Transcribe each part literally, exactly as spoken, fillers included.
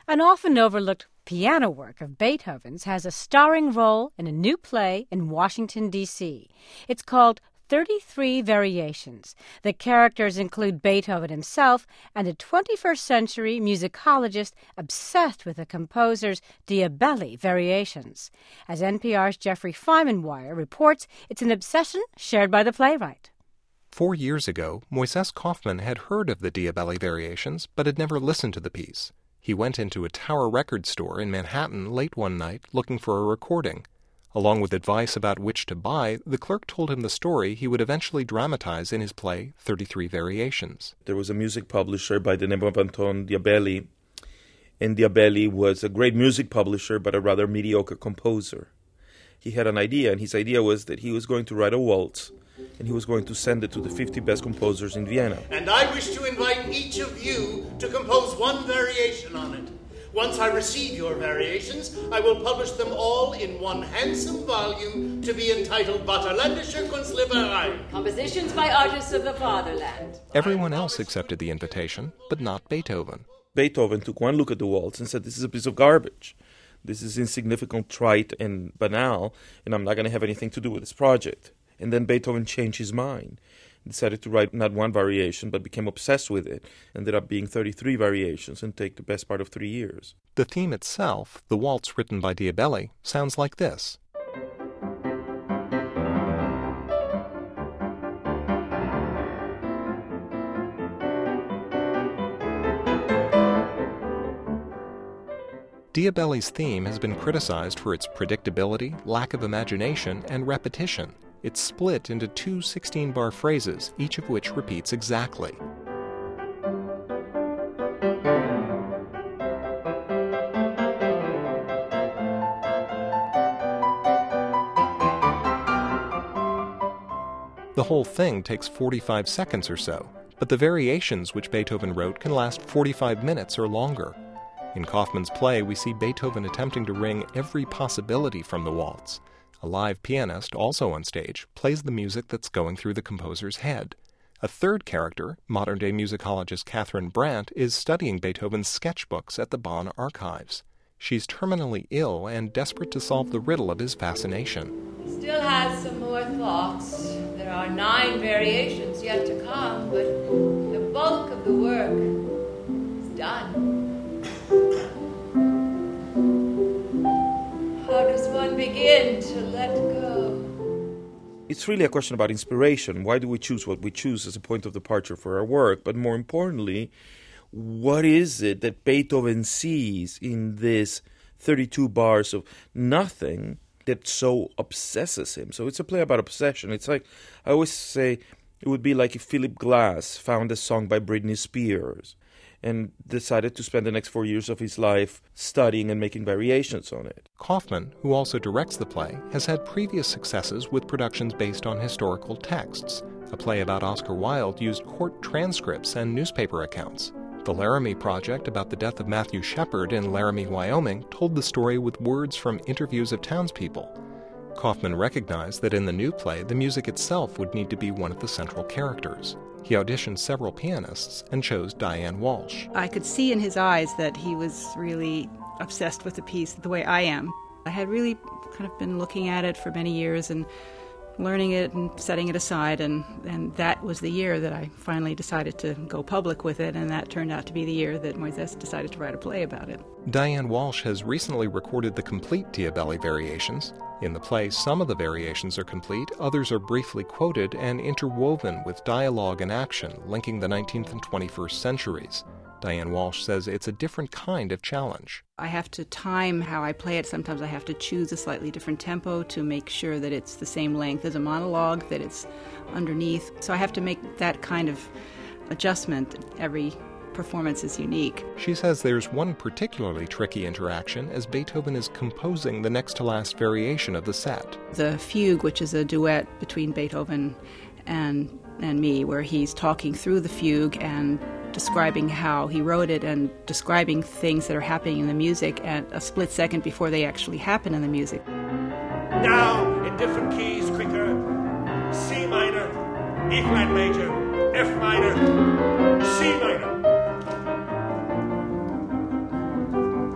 An often overlooked piano work of Beethoven's has a starring role in a new play in Washington, D C It's called thirty-three Variations. The characters include Beethoven himself and a twenty-first century musicologist obsessed with the composer's Diabelli variations. As N P R's Jeffrey Feimenweier reports, it's an obsession shared by the playwright. Four years ago, Moises Kaufman had heard of the Diabelli variations, but had never listened to the piece. He went into a Tower record store in Manhattan late one night looking for a recording. Along with advice about which to buy, the clerk told him the story he would eventually dramatize in his play thirty-three Variations. There was a music publisher by the name of Anton Diabelli, and Diabelli was a great music publisher but a rather mediocre composer. He had an idea, and his idea was that he was going to write a waltz, and he was going to send it to the fifty best composers in Vienna. And I wish to invite each of you to compose one variation on it. Once I receive your variations, I will publish them all in one handsome volume to be entitled Vaterländische Kunstliederei. Compositions by artists of the fatherland. Everyone else accepted the invitation, but not Beethoven. Beethoven took one look at the waltz and said, "This is a piece of garbage. This is insignificant, trite, and banal, and I'm not going to have anything to do with this project." And then Beethoven changed his mind, decided to write not one variation, but became obsessed with it. Ended up being thirty-three variations and take the best part of three years. The theme itself, the waltz written by Diabelli, sounds like this. Diabelli's theme has been criticized for its predictability, lack of imagination, and repetition. It's split into two sixteen-bar phrases, each of which repeats exactly. The whole thing takes forty-five seconds or so, but the variations which Beethoven wrote can last forty-five minutes or longer. In Kaufman's play, we see Beethoven attempting to wring every possibility from the waltz. A live pianist, also on stage, plays the music that's going through the composer's head. A third character, modern-day musicologist Catherine Brandt, is studying Beethoven's sketchbooks at the Bonn Archives. She's terminally ill and desperate to solve the riddle of his fascination. He still has some more thoughts. There are nine variations yet to come, but the bulk of the work is done. How does one begin to let go? It's really a question about inspiration. Why do we choose what we choose as a point of departure for our work? But more importantly, what is it that Beethoven sees in this thirty-two bars of nothing that so obsesses him? So it's a play about obsession. It's like, I always say, it would be like if Philip Glass found a song by Britney Spears and decided to spend the next four years of his life studying and making variations on it. Kaufman, who also directs the play, has had previous successes with productions based on historical texts. A play about Oscar Wilde used court transcripts and newspaper accounts. The Laramie Project, about the death of Matthew Shepard in Laramie, Wyoming, told the story with words from interviews of townspeople. Kaufman recognized that in the new play, the music itself would need to be one of the central characters. He auditioned several pianists and chose Diane Walsh. I could see in his eyes that he was really obsessed with the piece the way I am. I had really kind of been looking at it for many years and learning it and setting it aside, and, and that was the year that I finally decided to go public with it, and that turned out to be the year that Moises decided to write a play about it. Diane Walsh has recently recorded the complete Diabelli variations. In the play, some of the variations are complete, others are briefly quoted and interwoven with dialogue and action, linking the nineteenth and twenty-first centuries. Diane Walsh says it's a different kind of challenge. I have to time how I play it. Sometimes I have to choose a slightly different tempo to make sure that it's the same length as a monologue, that it's underneath. So I have to make that kind of adjustment. Every performance is unique. She says there's one particularly tricky interaction as Beethoven is composing the next-to-last variation of the set. The fugue, which is a duet between Beethoven and, and me, where he's talking through the fugue and describing how he wrote it and describing things that are happening in the music at a split second before they actually happen in the music. Now, in different keys, quicker. C minor, E flat major, F minor, C minor.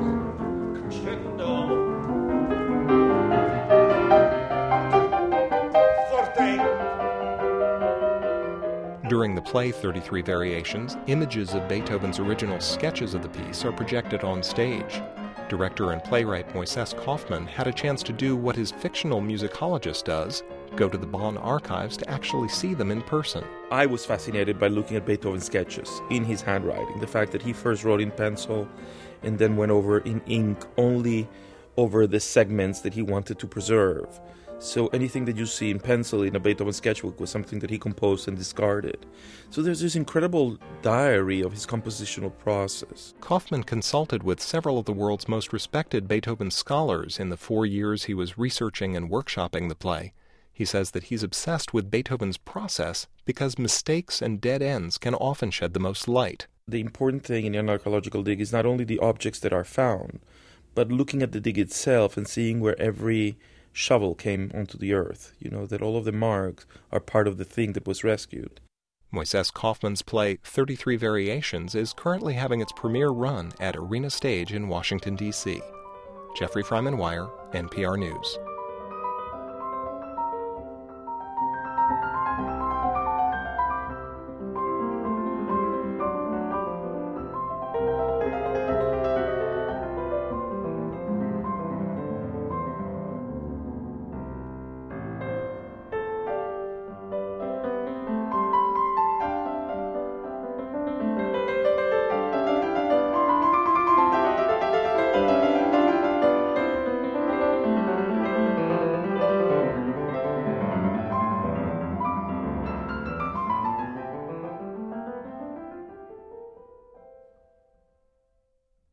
During the play thirty-three Variations, images of Beethoven's original sketches of the piece are projected on stage. Director and playwright Moises Kaufman had a chance to do what his fictional musicologist does, go to the Bonn archives to actually see them in person. I was fascinated by looking at Beethoven's sketches in his handwriting, the fact that he first wrote in pencil and then went over in ink only over the segments that he wanted to preserve. So anything that you see in pencil in a Beethoven sketchbook was something that he composed and discarded. So there's this incredible diary of his compositional process. Kaufman consulted with several of the world's most respected Beethoven scholars in the four years he was researching and workshopping the play. He says that he's obsessed with Beethoven's process because mistakes and dead ends can often shed the most light. The important thing in an archaeological dig is not only the objects that are found, but looking at the dig itself and seeing where every shovel came onto the earth, you know, that all of the marks are part of the thing that was rescued. Moises Kaufman's play thirty-three Variations is currently having its premiere run at Arena Stage in Washington, D C Jeffrey Freiman-Wire, N P R News.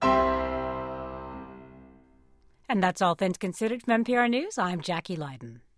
And that's All Things Considered from N P R News. I'm Jackie Leiden.